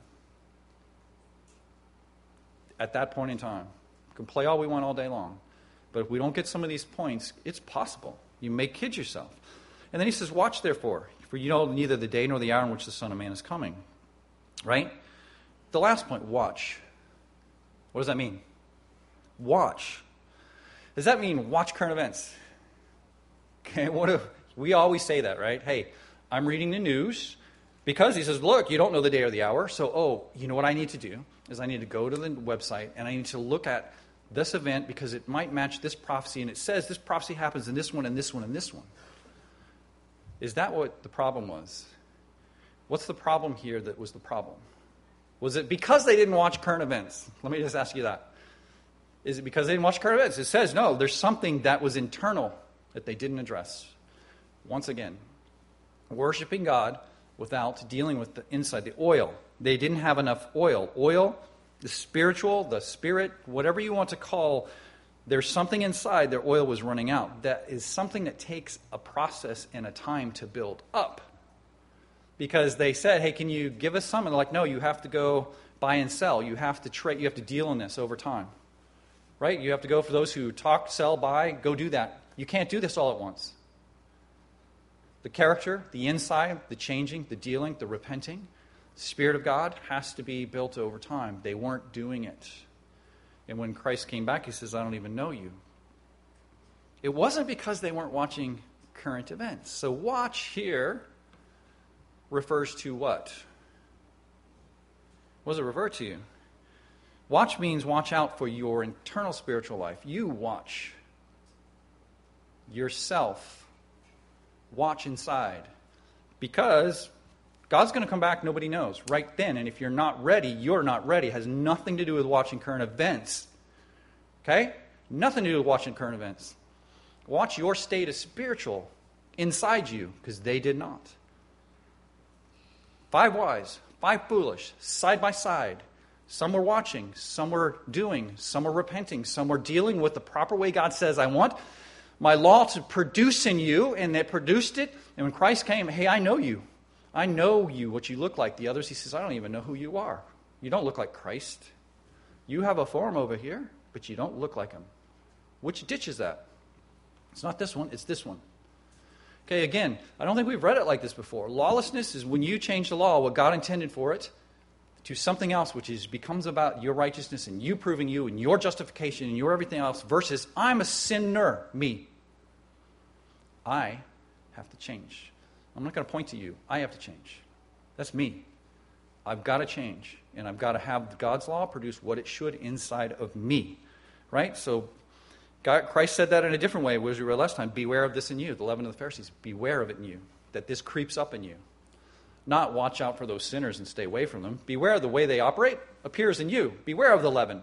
A: At that point in time, we can play all we want all day long. But if we don't get some of these points, it's possible. You may kid yourself. And then he says, "Watch therefore, for you know neither the day nor the hour in which the Son of Man is coming." Right? The last point, watch. What does that mean? Watch. Does that mean watch current events? Okay, we always say that, right? Hey, I'm reading the news because he says, look, you don't know the day or the hour. So, you know what I need to do is I need to go to the website and I need to look at this event because it might match this prophecy. And it says this prophecy happens in this one and this one and this one. Is that what the problem was? What's the problem here that was the problem? Was it because they didn't watch current events? Let me just ask you that. Is it because they didn't watch current events? It says, no, there's something that was internal that they didn't address. Once again, worshiping God without dealing with the inside, the oil. They didn't have enough oil. Oil, the spiritual, the spirit, whatever you want to call, there's something inside their oil was running out. That is something that takes a process and a time to build up. Because they said, hey, can you give us some? And they're like, no, you have to go buy and sell. You have to trade. You have to deal in this over time. Right? You have to go for those who talk, sell, buy, go do that. You can't do this all at once. The character, the inside, the changing, the dealing, the repenting, the Spirit of God has to be built over time. They weren't doing it. And when Christ came back, he says, I don't even know you. It wasn't because they weren't watching current events. So watch here refers to what? What does it refer to? Watch means watch out for your internal spiritual life. You watch yourself. Watch inside. Because God's going to come back, nobody knows, right then. And if you're not ready, you're not ready. It has nothing to do with watching current events. Okay? Nothing to do with watching current events. Watch your state of spiritual inside you, because they did not. 5 wise, 5 foolish, side by side. Some were watching, some were doing, some were repenting, some were dealing with the proper way God says, I want my law to produce in you, and they produced it. And when Christ came, hey, I know you. I know you, what you look like. The others, he says, I don't even know who you are. You don't look like Christ. You have a form over here, but you don't look like him. Which ditch is that? It's not this one, it's this one. Okay, again, I don't think we've read it like this before. Lawlessness is when you change the law, what God intended for it, to something else, which becomes about your righteousness and you proving you and your justification and your everything else, versus I'm a sinner, me. I have to change. I'm not going to point to you. I have to change. That's me. I've got to change. And I've got to have God's law produce what it should inside of me. Right? So Christ said that in a different way, as we read last time. Beware of this in you, the leaven of the Pharisees. Beware of it in you, that this creeps up in you. Not watch out for those sinners and stay away from them. Beware of the way they operate appears in you. Beware of the leaven.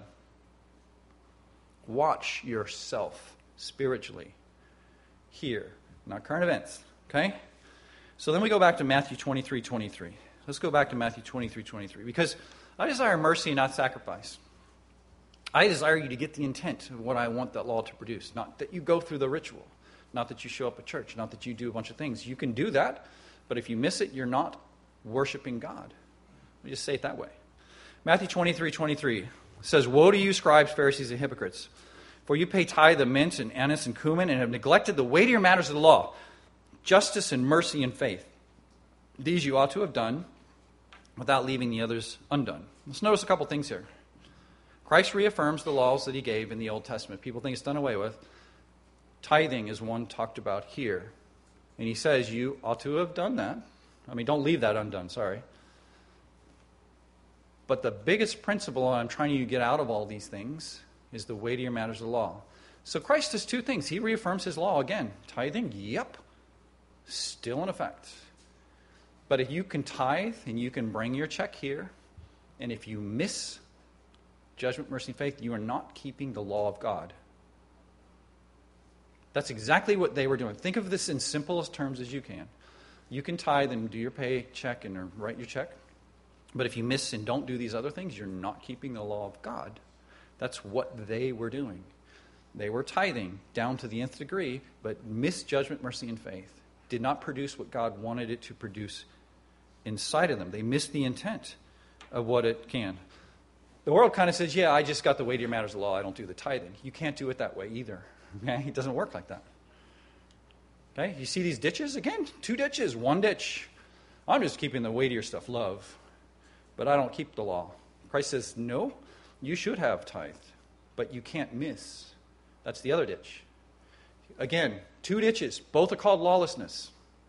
A: Watch yourself spiritually here, not current events. Okay? So then we go back to Matthew 23:23. Let's go back to Matthew 23:23. Because I desire mercy, not sacrifice. I desire you to get the intent of what I want that law to produce. Not that you go through the ritual. Not that you show up at church. Not that you do a bunch of things. You can do that, but if you miss it, you're not worshiping God. Let me just say it that way. Matthew 23:23 says, Woe to you, scribes, Pharisees, and hypocrites, for you pay tithe of mint and anise and cumin and have neglected the weightier matters of the law, justice and mercy and faith. These you ought to have done without leaving the others undone. Let's notice a couple things here. Christ reaffirms the laws that he gave in the Old Testament. People think it's done away with. Tithing is one talked about here. And he says you ought to have done that. I mean, don't leave that undone, sorry. But the biggest principle I'm trying to get out of all these things is the weightier matters of the law. So Christ does two things. He reaffirms his law again. Tithing, yep, still in effect. But if you can tithe and you can bring your check here, and if you miss judgment, mercy, and faith, you are not keeping the law of God. That's exactly what they were doing. Think of this in simplest terms as you can. You can tithe and do your paycheck and write your check. But if you miss and don't do these other things, you're not keeping the law of God. That's what they were doing. They were tithing down to the nth degree, but missed judgment, mercy, and faith. Did not produce what God wanted it to produce inside of them. They missed the intent of what it can. The world kind of says, yeah, I just got the weightier matters of the law. I don't do the tithing. You can't do it that way either. Okay? It doesn't work like that. Okay? You see these ditches? Again, 2 ditches, 1 ditch. I'm just keeping the weightier stuff, love. But I don't keep the law. Christ says, no, you should have tithe, but you can't miss. That's the other ditch. Again, 2 ditches. Both are called lawlessness.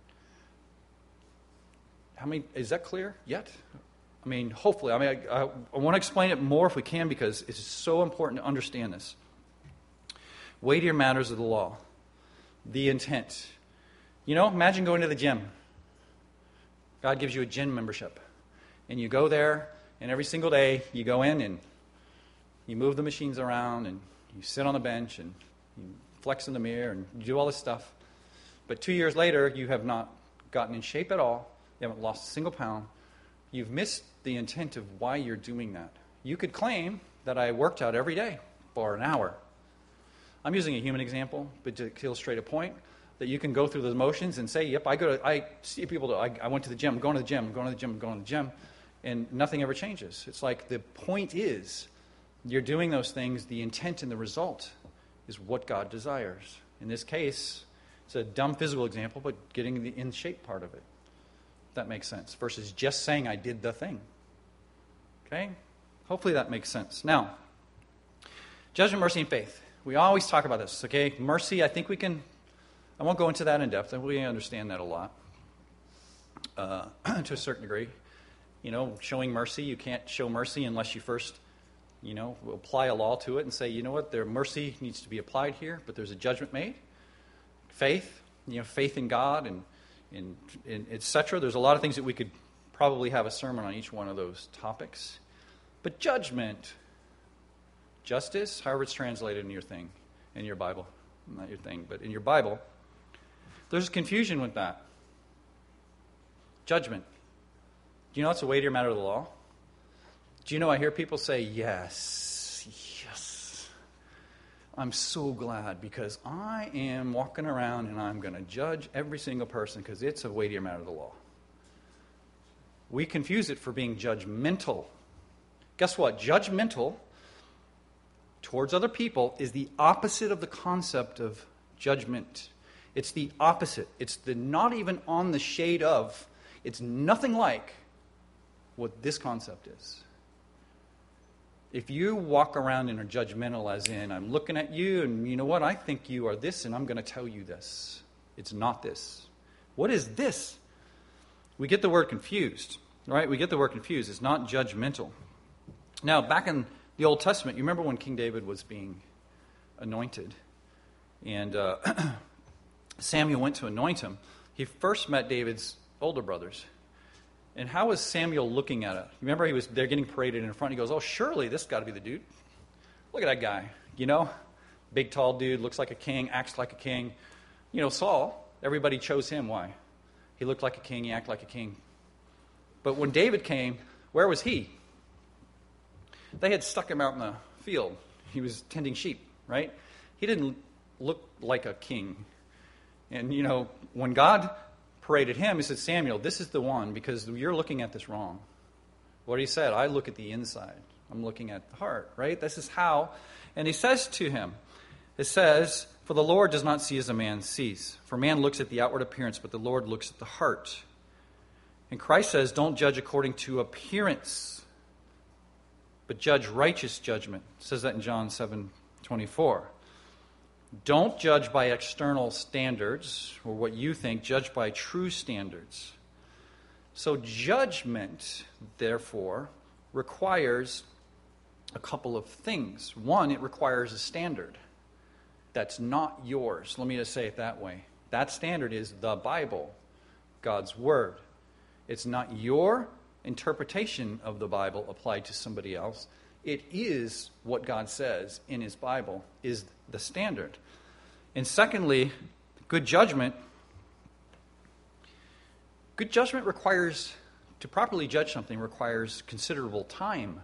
A: How many? Is that clear yet? I mean, hopefully. I want to explain it more if we can because it's so important to understand this. Weightier matters of the law. The intent. You know, imagine going to the gym. God gives you a gym membership. And you go there, and every single day you go in and you move the machines around and you sit on the bench and you flex in the mirror and you do all this stuff. But 2 years later, you have not gotten in shape at all. You haven't lost a single pound. You've missed the intent of why you're doing that. You could claim that I worked out every day for an hour. I'm using a human example, but to illustrate a point, that you can go through the motions and say, yep, I see people, I went to the gym, I'm going to the gym, I'm going to the gym, I'm going to the gym, and nothing ever changes. It's like the point is, you're doing those things, the intent and the result is what God desires. In this case, it's a dumb physical example, but getting the in shape part of it. If that makes sense. Versus just saying I did the thing. Okay? Hopefully that makes sense. Now, judgment, mercy, and faith. We always talk about this, okay? Mercy, I think we can, I won't go into that in depth. We understand that a lot to a certain degree. You know, showing mercy, you can't show mercy unless you first, you know, apply a law to it and say, you know what, their mercy needs to be applied here, but there's a judgment made. Faith, you know, faith in God and et cetera. There's a lot of things that we could probably have a sermon on each one of those topics. But judgment, justice, however it's translated in your thing, in your Bible, not your thing, but in your Bible, there's confusion with that. Judgment. Do you know it's a weightier matter of the law? Do you know I hear people say, yes, I'm so glad because I am walking around and I'm going to judge every single person because it's a weightier matter of the law. We confuse it for being judgmental. Guess what? Judgmental towards other people is the opposite of the concept of judgment. It's the opposite. It's the not even on the shade of. It's nothing like what this concept is. If you walk around and are judgmental as in, I'm looking at you and you know what, I think you are this and I'm going to tell you this. It's not this. What is this? we get the word confused, right? We get the word confused. It's not judgmental. Now, back in the Old Testament, you remember when King David was being anointed, and Samuel went to anoint him. He first met David's older brothers. And how was Samuel looking at it? Remember, they're getting paraded in front. He goes, oh, surely this got to be the dude. Look at that guy, big, tall dude, looks like a king, acts like a king. Saul, everybody chose him. Why? He looked like a king, he acted like a king. But when David came, where was he? They had stuck him out in the field. He was tending sheep, right? He didn't look like a king. And, when God paraded him, he said, Samuel, this is the one, because you're looking at this wrong. What he said, I look at the inside. I'm looking at the heart, right? This is how. And he says to him, it says, for the Lord does not see as a man sees. For man looks at the outward appearance, but the Lord looks at the heart. And Christ says, don't judge according to appearance, but judge righteous judgment. It says that in John 7:24. Don't judge by external standards or what you think. Judge by true standards. So judgment, therefore, requires a couple of things. One, it requires a standard that's not yours. Let me just say it that way. That standard is the Bible, God's Word. It's not your interpretation of the Bible applied to somebody else. It is what God says in His Bible is the standard. And secondly, good judgment requires, to properly judge something, requires considerable time.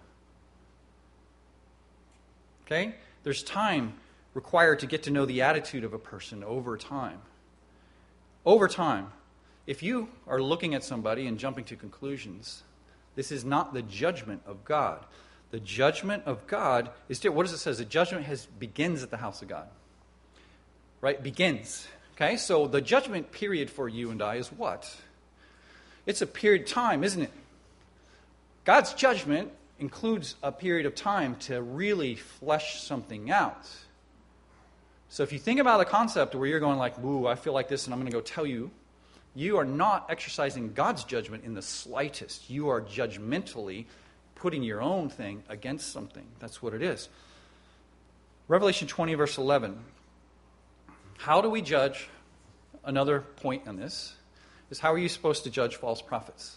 A: Okay? There's time required to get to know the attitude of a person over time. Over time. If you are looking at somebody and jumping to conclusions, this is not the judgment of God. The judgment of God is different. What does it say? The judgment begins at the house of God. Right? Begins. Okay? So the judgment period for you and I is what? It's a period of time, isn't it? God's judgment includes a period of time to really flesh something out. So if you think about a concept where you're going like, ooh, I feel like this and I'm going to go tell you, you are not exercising God's judgment in the slightest. You are judgmentally putting your own thing against something. That's what it is. Revelation 20, verse 11. How do we judge? Another point on this is, how are you supposed to judge false prophets?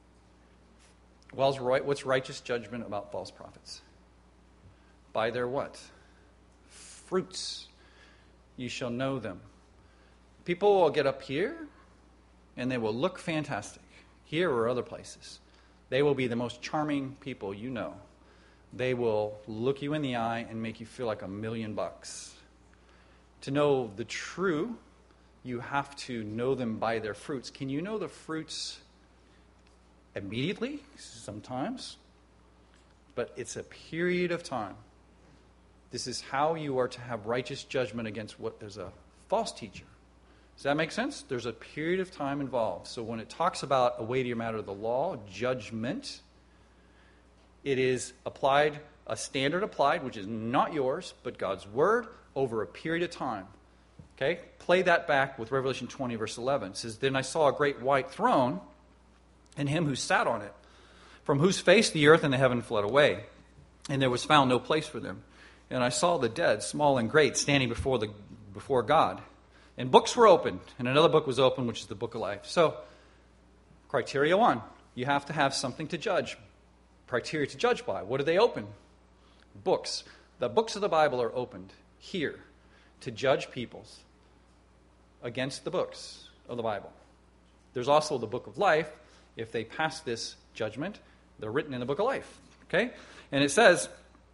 A: Well, what's righteous judgment about false prophets? By their what? Fruits. You shall know them. People will get up here and they will look fantastic, here or other places. They will be the most charming people you know. They will look you in the eye and make you feel like $1,000,000. To know the true, you have to know them by their fruits. Can you know the fruits immediately? Sometimes. But it's a period of time. This is how you are to have righteous judgment against what there's a false teacher. Does that make sense? There's a period of time involved. So when it talks about a weightier matter of the law, judgment, it is applied, a standard applied, which is not yours, but God's Word, over a period of time. Okay? Play that back with Revelation 20, verse 11. It says, then I saw a great white throne, and him who sat on it, from whose face the earth and the heaven fled away, and there was found no place for them. And I saw the dead, small and great, standing before God. And books were opened, and another book was opened, which is the book of life. So, criteria one, you have to have something to judge. Criteria to judge by. What do they open? Books. The books of the Bible are opened here to judge peoples against the books of the Bible. There's also the book of life. If they pass this judgment, they're written in the book of life. Okay? And it says,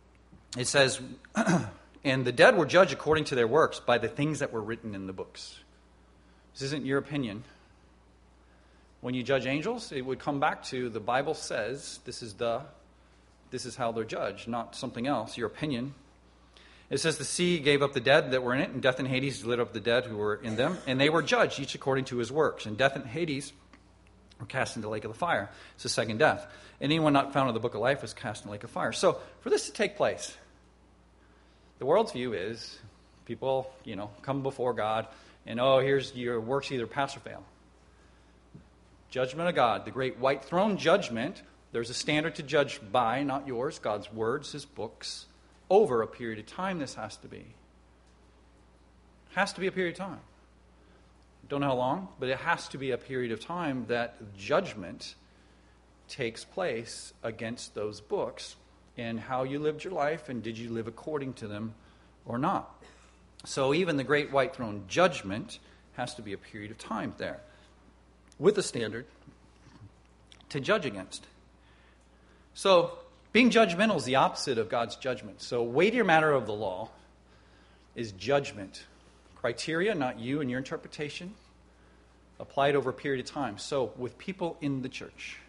A: and the dead were judged according to their works by the things that were written in the books. This isn't your opinion. When you judge angels, it would come back to the Bible says this is how they're judged, not something else, your opinion. It says the sea gave up the dead that were in it, and death and Hades delivered up the dead who were in them, and they were judged, each according to his works. And death and Hades were cast into the lake of the fire. It's the second death. And anyone not found in the book of life was cast in the lake of fire. So for this to take place, the world's view is people, come before God, and here's your works either pass or fail. Judgment of God, the great white throne judgment. There's a standard to judge by, not yours, God's words, his books. Over a period of time, this has to be. Has to be a period of time. Don't know how long, but it has to be a period of time that judgment takes place against those books and how you lived your life, and did you live according to them or not. So even the great white throne judgment has to be a period of time there with a standard to judge against. So being judgmental is the opposite of God's judgment. So weightier matter of the law is judgment. Criteria, not you and your interpretation, applied over a period of time. So with people in the church,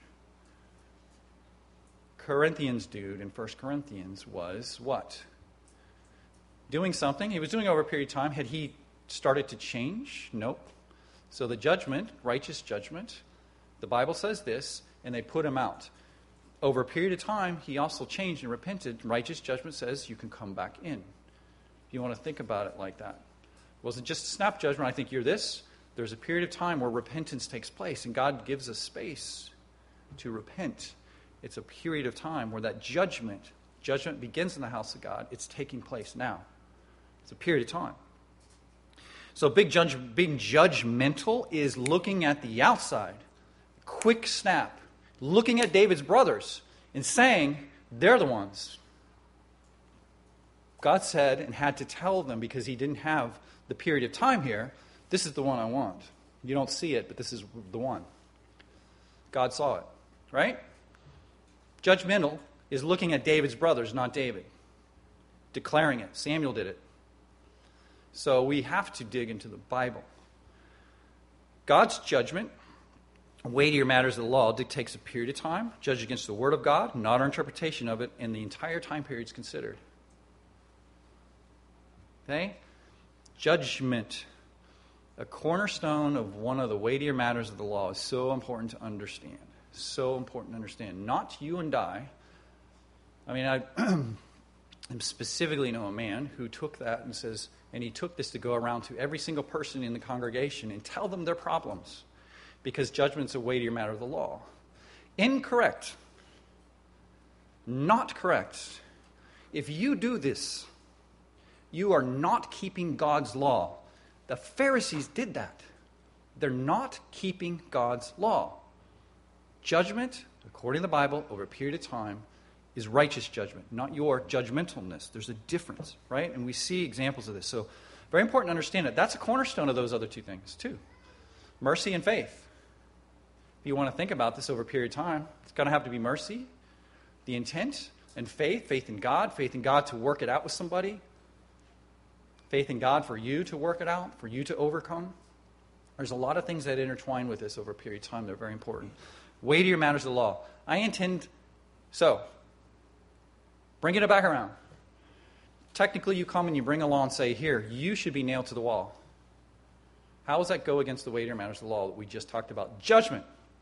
A: Corinthians dude in 1 Corinthians was what? Doing something. He was doing over a period of time. Had he started to change? Nope. So the judgment, righteous judgment, the Bible says this, and they put him out. Over a period of time, he also changed and repented. Righteous judgment says you can come back in. If you want to think about it like that. It wasn't just a snap judgment, I think you're this. There's a period of time where repentance takes place, and God gives us space to repent. It's a period of time where that judgment begins in the house of God. It's taking place now. It's a period of time. So being judgmental is looking at the outside, quick snap, looking at David's brothers and saying, they're the ones. God said and had to tell them, because he didn't have the period of time here, this is the one I want. You don't see it, but this is the one. God saw it, right? Judgmental is looking at David's brothers, not David. Declaring it. Samuel did it. So we have to dig into the Bible. God's judgment, weightier matters of the law, dictates a period of time, judged against the Word of God, not our interpretation of it, and the entire time period is considered. Okay? Judgment, a cornerstone of one of the weightier matters of the law, is so important to understand. So important to understand. Not you and I. I mean, I specifically know a man who took that and says, and he took this to go around to every single person in the congregation and tell them their problems, because judgment's a weightier matter of the law. Incorrect. Not correct. If you do this, you are not keeping God's law. The Pharisees did that. They're not keeping God's law. Judgment, according to the Bible, over a period of time, is righteous judgment, not your judgmentalness. There's a difference, right? And we see examples of this. So, very important to understand it. That's a cornerstone of those other two things, too. Mercy and faith. If you want to think about this over a period of time, it's going to have to be mercy, the intent, and faith in God to work it out with somebody, faith in God for you to work it out, for you to overcome. There's a lot of things that intertwine with this over a period of time that are very important. Weightier matters of the law. Bringing it back around. Technically, you come and you bring a law and say, here, you should be nailed to the wall. How does that go against the weightier matters of the law that we just talked about? Judgment.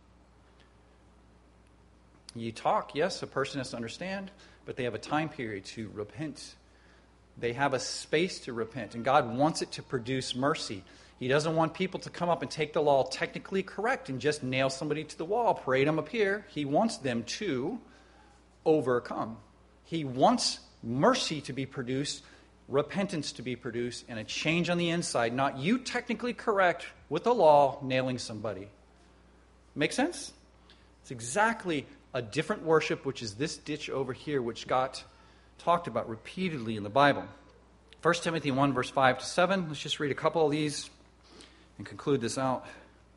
A: You talk, yes, a person has to understand, but they have a time period to repent. They have a space to repent, and God wants it to produce mercy. He doesn't want people to come up and take the law technically correct and just nail somebody to the wall, parade them up here. He wants them to overcome. He wants mercy to be produced, repentance to be produced, and a change on the inside, not you technically correct with the law nailing somebody. Make sense? It's exactly a different worship, which is this ditch over here, which got talked about repeatedly in the Bible. 1 Timothy 1, verse 5 to 7. Let's just read a couple of these and conclude this out.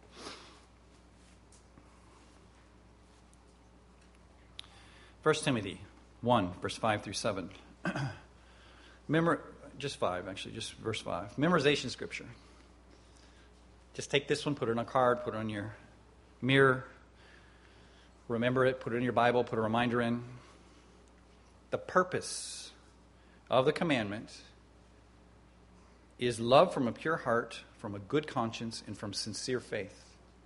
A: First Timothy 1, verse 5 through 7. Just verse 5. Memorization scripture. Just take this one, put it on a card, put it on your mirror. Remember it, put it in your Bible, put a reminder in. The purpose of the commandment is love from a pure heart, from a good conscience, and from sincere faith.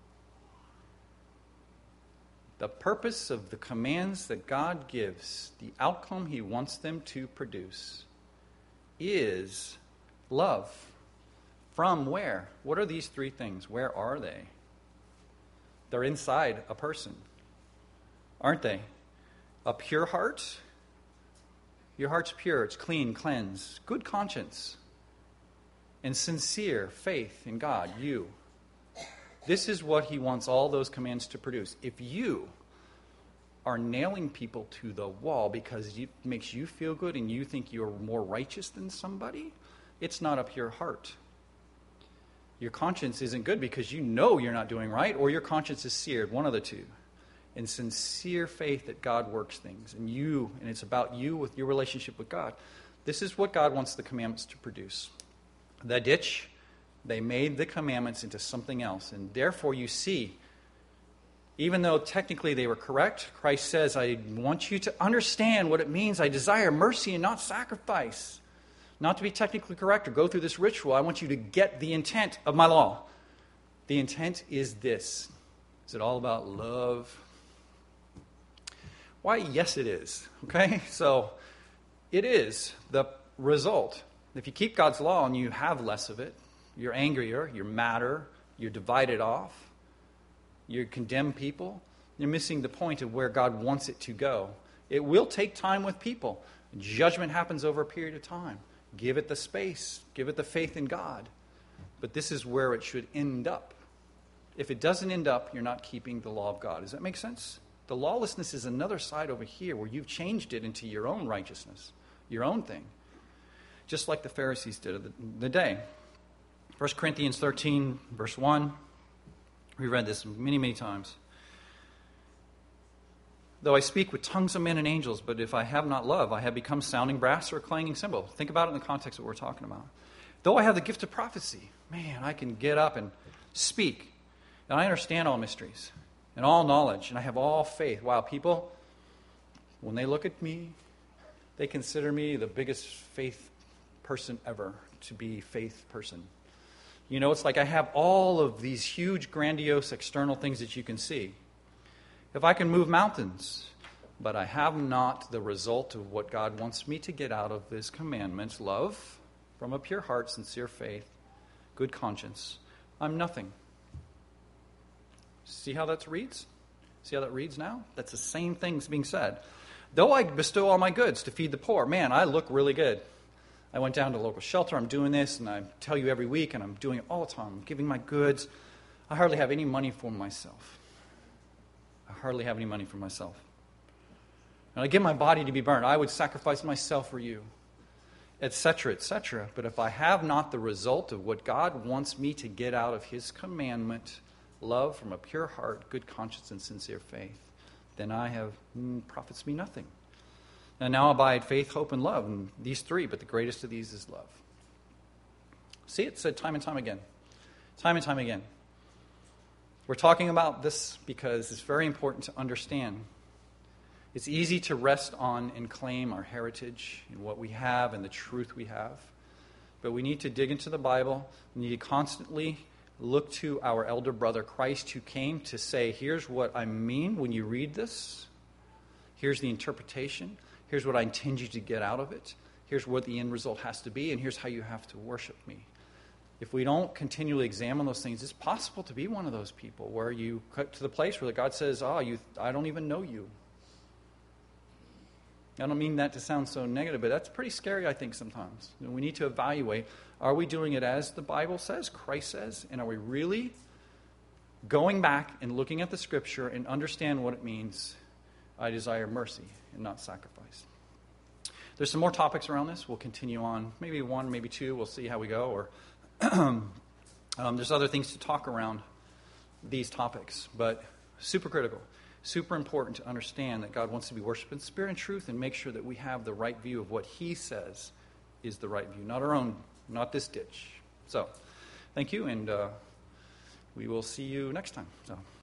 A: The purpose of the commands that God gives, the outcome he wants them to produce, is love. From where? What are these three things? Where are they? They're inside a person, aren't they? A pure heart. Your heart's pure. It's clean, cleansed, good conscience, and sincere faith in God, you. This is what he wants all those commands to produce. If you are nailing people to the wall because it makes you feel good and you think you're more righteous than somebody, it's not a pure heart. Your conscience isn't good because you know you're not doing right, or your conscience is seared, one of the two. In sincere faith that God works things, and it's about you with your relationship with God. This is what God wants the commandments to produce. The ditch, they made the commandments into something else, and therefore you see, even though technically they were correct, Christ says, I want you to understand what it means. I desire mercy and not sacrifice. Not to be technically correct or go through this ritual. I want you to get the intent of my law. The intent is this. Is it all about love? Why, yes it is. Okay? So, it is the result. If you keep God's law and you have less of it, you're angrier, you're madder, you're divided off, you condemn people, you're missing the point of where God wants it to go. It will take time with people. Judgment happens over a period of time. Give it the space. Give it the faith in God. But this is where it should end up. If it doesn't end up, you're not keeping the law of God. Does that make sense? The lawlessness is another side over here where you've changed it into your own righteousness, your own thing. Just like the Pharisees did of the day. 1 Corinthians 13, verse 1. We read this many, many times. Though I speak with tongues of men and angels, but if I have not love, I have become sounding brass or a clanging cymbal. Think about it in the context of what we're talking about. Though I have the gift of prophecy, man, I can get up and speak. And I understand all mysteries and all knowledge, and I have all faith. Wow, people, when they look at me, they consider me the biggest faith person ever to be faith person. You know, it's like I have all of these huge, grandiose external things that you can see. If I can move mountains, but I have not the result of what God wants me to get out of His commandments, love, from a pure heart, sincere faith, good conscience, I'm nothing. See how that reads? See how that reads now? That's the same things being said. Though I bestow all my goods to feed the poor, man, I look really good. I went down to a local shelter, I'm doing this, and I tell you every week, and I'm doing it all the time. I'm giving my goods. I hardly have any money for myself. And I give my body to be burned. I would sacrifice myself for you, etc., etc. But if I have not the result of what God wants me to get out of His commandment, love from a pure heart, good conscience, and sincere faith, then I have profits me nothing. And now abide faith, hope, and love. And these three, but the greatest of these is love. See, it said time and time again. Time and time again. We're talking about this because it's very important to understand. It's easy to rest on and claim our heritage and what we have and the truth we have. But we need to dig into the Bible. We need to constantly look to our elder brother Christ, who came to say, here's what I mean when you read this. Here's the interpretation. Here's what I intend you to get out of it. Here's what the end result has to be, and here's how you have to worship me. If we don't continually examine those things, it's possible to be one of those people where you cut to the place where God says, I don't even know you. I don't mean that to sound so negative, but that's pretty scary, I think, sometimes. And we need to evaluate, are we doing it as the Bible says, Christ says, and are we really going back and looking at the Scripture and understand what it means? I desire mercy and not sacrifice. There's some more topics around this. We'll continue on. Maybe one, maybe two. We'll see how we go. Or there's other things to talk around these topics. But super critical, super important to understand that God wants to be worshipped in spirit and truth, and make sure that we have the right view of what He says is the right view. Not our own, not this ditch. So, thank you, and we will see you next time. So.